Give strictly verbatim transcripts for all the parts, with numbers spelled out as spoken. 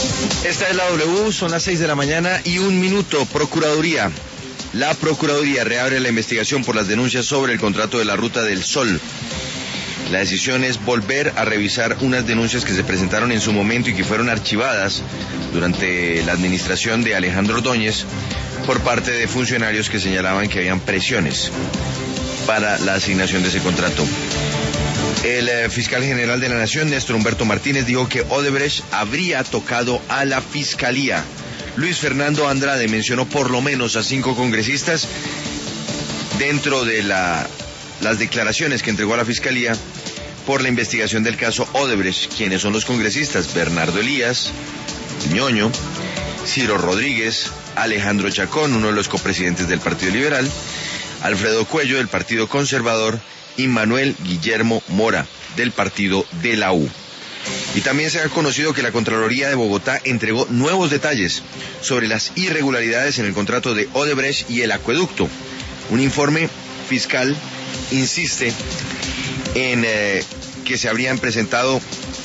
Esta es la W, son las seis de la mañana y un minuto. Procuraduría. La Procuraduría reabre la investigación por las denuncias sobre el contrato de la Ruta del Sol. La decisión es volver a revisar unas denuncias que se presentaron en su momento y que fueron archivadas durante la administración de Alejandro Ordóñez por parte de funcionarios que señalaban que habían presiones para la asignación de ese contrato. El eh, fiscal general de la Nación, Néstor Humberto Martínez, dijo que Odebrecht habría tocado a la fiscalía. Luis Fernando Andrade mencionó por lo menos a cinco congresistas dentro de la, las declaraciones que entregó a la fiscalía por la investigación del caso Odebrecht. ¿Quiénes son los congresistas? Bernardo Elías, Ñoño, Ciro Rodríguez, Alejandro Chacón, uno de los copresidentes del Partido Liberal, Alfredo Cuello del Partido Conservador y Manuel Guillermo Mora del Partido de la U. Y también se ha conocido que la Contraloría de Bogotá entregó nuevos detalles sobre las irregularidades en el contrato de Odebrecht y el acueducto. Un informe fiscal insiste en eh, que se habrían presentado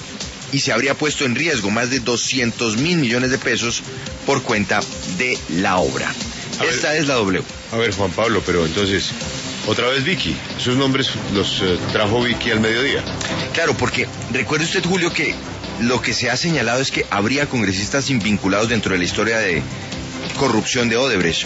y se habría puesto en riesgo más de doscientos mil millones de pesos por cuenta de la obra. A Esta ver, es la W. A ver, Juan Pablo, pero entonces, otra vez Vicky. Esos nombres los eh, trajo Vicky al mediodía. Claro, porque recuerde usted, Julio, que lo que se ha señalado es que habría congresistas vinculados dentro de la historia de corrupción de Odebrecht.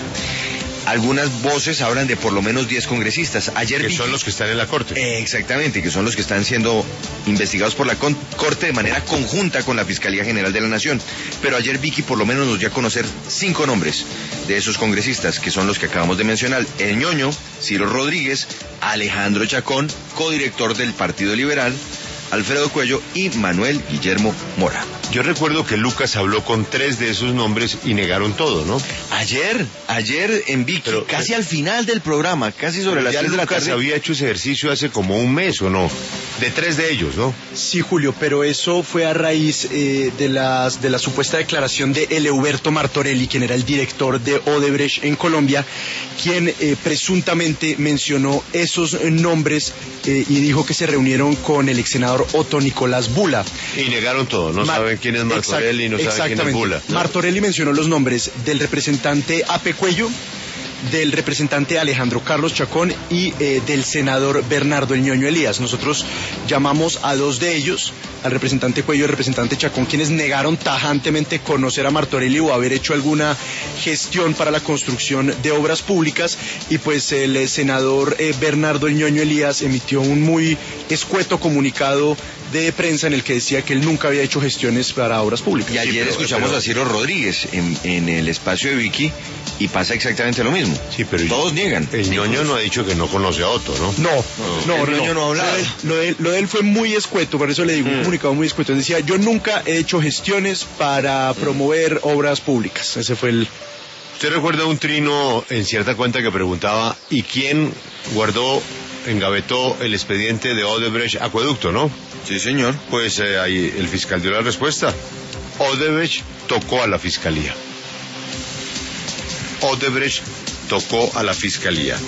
Algunas voces hablan de por lo menos diez congresistas. Ayer Que Vicky, son los que están en la corte. Eh, exactamente, que son los que están siendo investigados por la con- Corte de manera conjunta con la Fiscalía General de la Nación. Pero ayer Vicky por lo menos nos dio a conocer cinco nombres de esos congresistas, que son los que acabamos de mencionar. El Ñoño, Ciro Rodríguez, Alejandro Chacón, codirector del Partido Liberal, Alfredo Cuello y Manuel Guillermo Mora. Yo recuerdo que Lucas habló con tres de esos nombres y negaron todo, ¿no? Ayer, ayer en Vicky, Pero, casi eh, al final del programa, casi sobre las Ya tres de la Lucas tarde. había hecho ese ejercicio hace como un mes, ¿o no? De tres de ellos, ¿no? Sí, Julio, pero eso fue a raíz eh, de, las, de la supuesta declaración de Eleuberto Martorelli, quien era el director de Odebrecht en Colombia, quien eh, presuntamente mencionó esos eh, nombres eh, y dijo que se reunieron con el ex senador Otto Nicolás Bula. Y negaron todo, no Mar- saben quién es Martorelli, no saben quién es Bula. ¿no? Martorelli mencionó los nombres del representante Ape Cuello, del representante Alejandro Carlos Chacón y eh, del senador Bernardo El Ñoño Elías. Nosotros llamamos a dos de ellos, al representante Cuello y al representante Chacón, quienes negaron tajantemente conocer a Martorelli o haber hecho alguna gestión para la construcción de obras públicas, y pues el eh, senador eh, Bernardo El Ñoño Elías emitió un muy escueto comunicado de prensa en el que decía que él nunca había hecho gestiones para obras públicas. Y ayer Sí, pero- escuchamos pero- a Ciro Rodríguez en, en el espacio de Vicky y pasa exactamente lo mismo. Sí, pero todos niegan. El Ñoño no ha dicho que no conoce a Otto, ¿no? No, no, el no, Ñoño no ha hablado. Lo de, lo de él fue muy escueto, por eso le digo, un Mm. comunicado muy escueto. Él decía, yo nunca he hecho gestiones para promover obras públicas. Ese fue el... ¿Usted recuerda un trino en cierta cuenta que preguntaba, ¿y quién guardó, engavetó el expediente de Odebrecht Acueducto, no? Sí, señor. Pues eh, ahí el fiscal dio la respuesta. Odebrecht tocó a la fiscalía. Odebrecht tocó a la fiscalía.